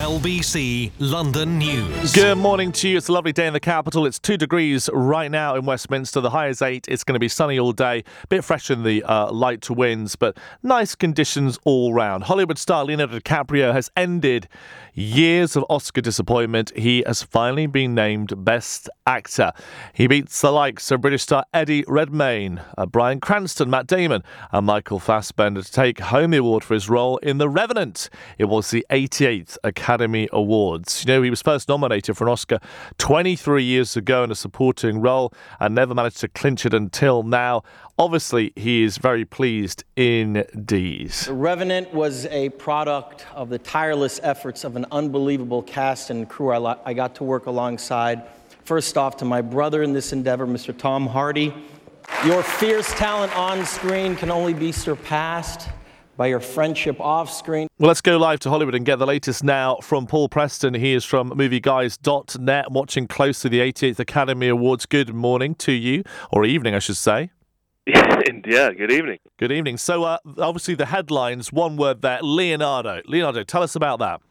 LBC London News. Good morning to you. It's a lovely day in the capital. It's 2 degrees right now in Westminster. The high is 8. It's going to be sunny all day. A bit fresh in the light winds, but nice conditions all round. Hollywood star Leonardo DiCaprio has ended years of Oscar disappointment. He has finally been named Best Actor. He beats the likes of British star Eddie Redmayne, Bryan Cranston, Matt Damon and Michael Fassbender to take home the award for his role in The Revenant. It was the 88th Academy Awards. You know, he was first nominated for an Oscar 23 years ago in a supporting role and never managed to clinch it until now. Obviously, he is very pleased indeed. The Revenant was a product of the tireless efforts of an unbelievable cast and crew I got to work alongside. First off, to my brother in this endeavor, Mr. Tom Hardy. Your fierce talent on screen can only be surpassed by your friendship off screen. Well, let's go live to Hollywood and get the latest now from Paul Preston. He is from MovieGuys.net, watching closely the 88th Academy Awards. Good morning to you, or evening, I should say. Yeah, good evening. Good evening. So, obviously, the headlines, one word there, Leonardo. Leonardo, tell us about that.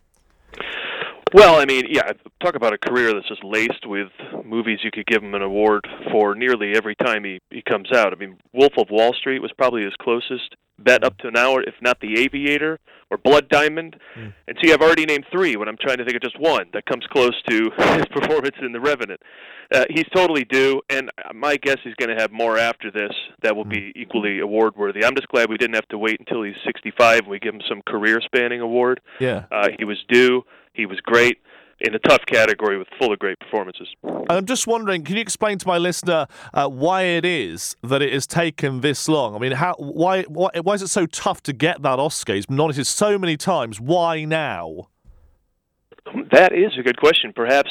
Well, I mean, yeah, talk about a career that's just laced with movies you could give him an award for nearly every time he comes out. I mean, Wolf of Wall Street was probably his closest bet up to now, if not The Aviator or Blood Diamond. And see, I've already named 3 when I'm trying to think of just one that comes close to his performance in The Revenant. He's totally due, and my guess he's going to have more after this that will be equally award-worthy. I'm just glad we didn't have to wait until he's 65 and we give him some career-spanning award. Yeah. He was due. He was great in a tough category with full of great performances. I'm just wondering, can you explain to my listener why it is that it has taken this long? I mean, why is it so tough to get that Oscar? He's been nominated so many times. Why now? That is a good question. Perhaps,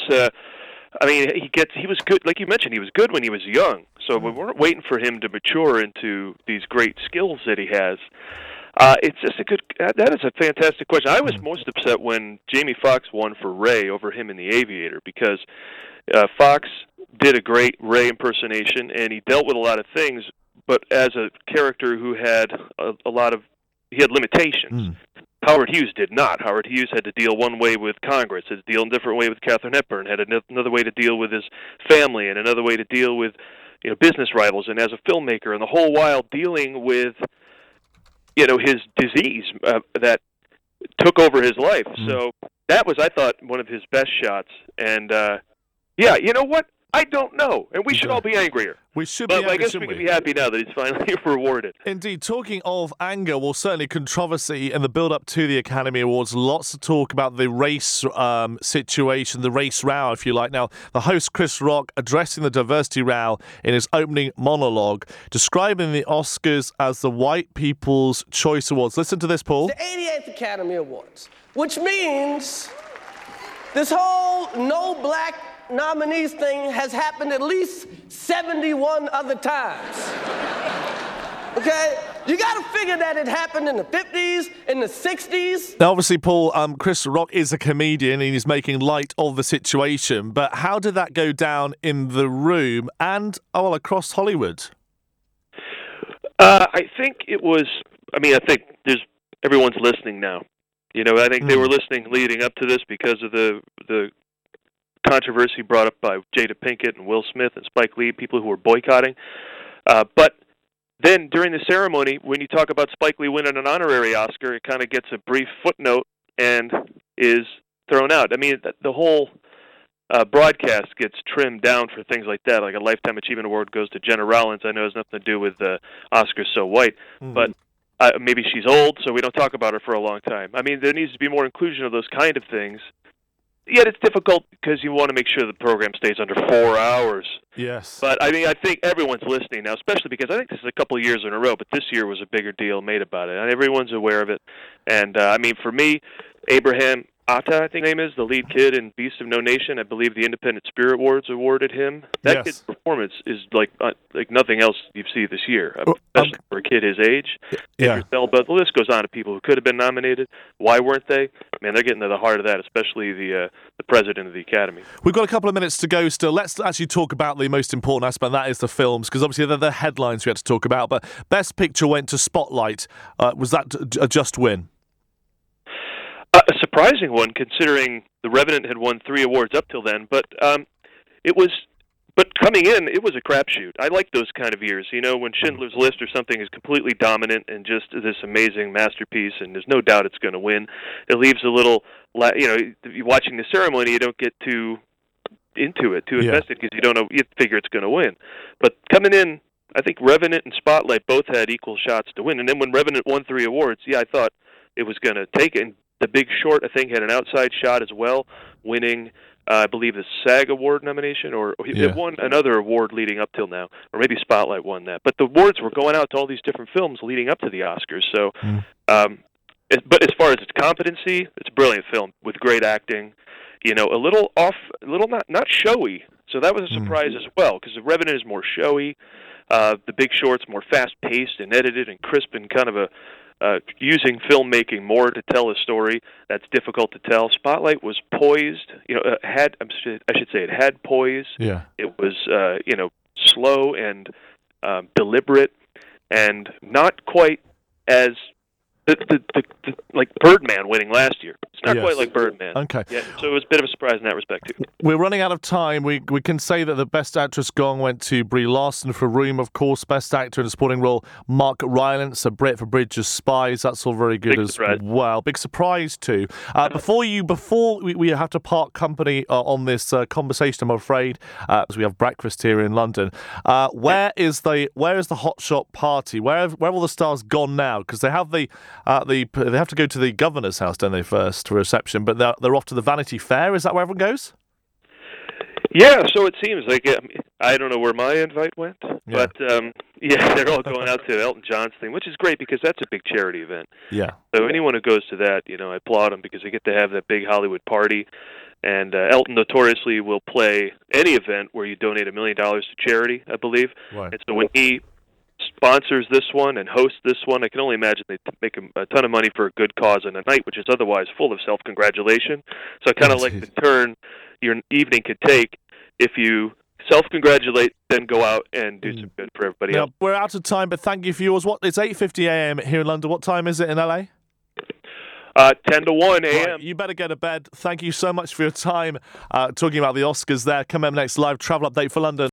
I mean, he was good, like you mentioned, he was good when he was young. So we weren't waiting for him to mature into these great skills that he has. It's just that is a fantastic question. I was most upset when Jamie Foxx won for Ray over him in The Aviator, because Fox did a great Ray impersonation and he dealt with a lot of things, but as a character who had he had limitations. Howard Hughes did not. Howard Hughes had to deal one way with Congress, had to deal a different way with Katharine Hepburn, had another way to deal with his family, and another way to deal with business rivals, and as a filmmaker, and the whole while dealing with his disease that took over his life. So that was, I thought, one of his best shots. And, yeah, you know what? I don't know. And we should all be angrier. We should be angry, I guess we can be happy now that he's finally rewarded. Indeed. Talking of anger, well, certainly controversy in the build-up to the Academy Awards. Lots of talk about the race situation, the race row, if you like. Now, the host, Chris Rock, addressing the diversity row in his opening monologue, describing the Oscars as the White People's Choice Awards. Listen to this, Paul. The 88th Academy Awards, which means this whole no black nominees thing has happened at least 71 other times. Okay? You got to figure that it happened in the 50s, in the 60s. Now, obviously, Paul, Chris Rock is a comedian and he's making light of the situation, but how did that go down in the room and, across Hollywood? I think it was, I think everyone's listening now. I think they were listening leading up to this because of the controversy brought up by Jada Pinkett and Will Smith and Spike Lee, people who were boycotting. But then during the ceremony, when you talk about Spike Lee winning an honorary Oscar, it kind of gets a brief footnote and is thrown out. I mean, the whole broadcast gets trimmed down for things like that. Like a Lifetime Achievement Award goes to Jenna Rollins. I know it has nothing to do with Oscars So White, but maybe she's old, so we don't talk about her for a long time. I mean, there needs to be more inclusion of those kind of things. Yet it's difficult because you want to make sure the program stays under 4 hours. Yes. But, I think everyone's listening now, especially because I think this is a couple of years in a row, but this year was a bigger deal made about it. And everyone's aware of it. And, for me, Abraham Atta, I think his name is, the lead kid in Beast of No Nation. I believe the Independent Spirit Awards awarded him. That kid's performance is like nothing else you've seen this year, especially for a kid his age. Yeah. But the list goes on to people who could have been nominated. Why weren't they? Man, they're getting to the heart of that, especially the president of the Academy. We've got a couple of minutes to go still. Let's actually talk about the most important aspect, and that is the films, because obviously they're the headlines we had to talk about. But Best Picture went to Spotlight. Was that a just win? A surprising one, considering The Revenant had won 3 awards up till then. But But coming in, it was a crapshoot. I like those kind of years. You know, when Schindler's List or something is completely dominant and just this amazing masterpiece, and there's no doubt it's going to win. It leaves a little, watching the ceremony, you don't get too into it, too invested, because you don't know, you figure it's going to win. But coming in, I think Revenant and Spotlight both had equal shots to win. And then when Revenant won 3 awards, I thought it was going to take it. And The Big Short, I think, had an outside shot as well, winning, I believe, the SAG Award nomination, or it won another award leading up till now, or maybe Spotlight won that. But the awards were going out to all these different films leading up to the Oscars. So, but as far as its competency, it's a brilliant film with great acting. You know, a little not showy. So that was a surprise as well, because The Revenant is more showy. The Big Short's more fast-paced and edited and crisp, and kind of using filmmaking more to tell a story that's difficult to tell. Spotlight was poised. You know, I should say it had poise. Yeah. It was slow and deliberate, and not quite as like Birdman winning last year. It's not quite like Birdman. Okay. Yeah, so it was a bit of a surprise in that respect, too. We're running out of time. We can say that the Best Actress gong went to Brie Larson for Room, of course. Best Actor in a Supporting Role, Mark Rylance, a Brit for Bridge of Spies. That's all very good as well. Big surprise, too. Before we have to part company on this conversation, I'm afraid, as we have breakfast here in London. Where is the hotshot party? Where will the stars gone now? Because they have they have to go to the governor's house, don't they, first for reception? But they're off to the Vanity Fair. Is that where everyone goes? Yeah, so it seems like I don't know where my invite went, but they're all going out to Elton John's thing, which is great because that's a big charity event. Yeah. So anyone who goes to that, I applaud them because they get to have that big Hollywood party. And Elton notoriously will play any event where you donate $1 million to charity, I believe. Right. And so when he sponsors this one and hosts this one, I can only imagine they make a ton of money for a good cause on a night which is otherwise full of self-congratulation. So I kind of like the turn your evening could take if you self-congratulate, then go out and do some good for everybody else. We're out of time, but thank you for yours. It's 8:50 a.m. here in London. What time is it in LA? 10 to 1 a.m. Right, you better go to bed. Thank you so much for your time talking about the Oscars there. Coming up next, live travel update for London.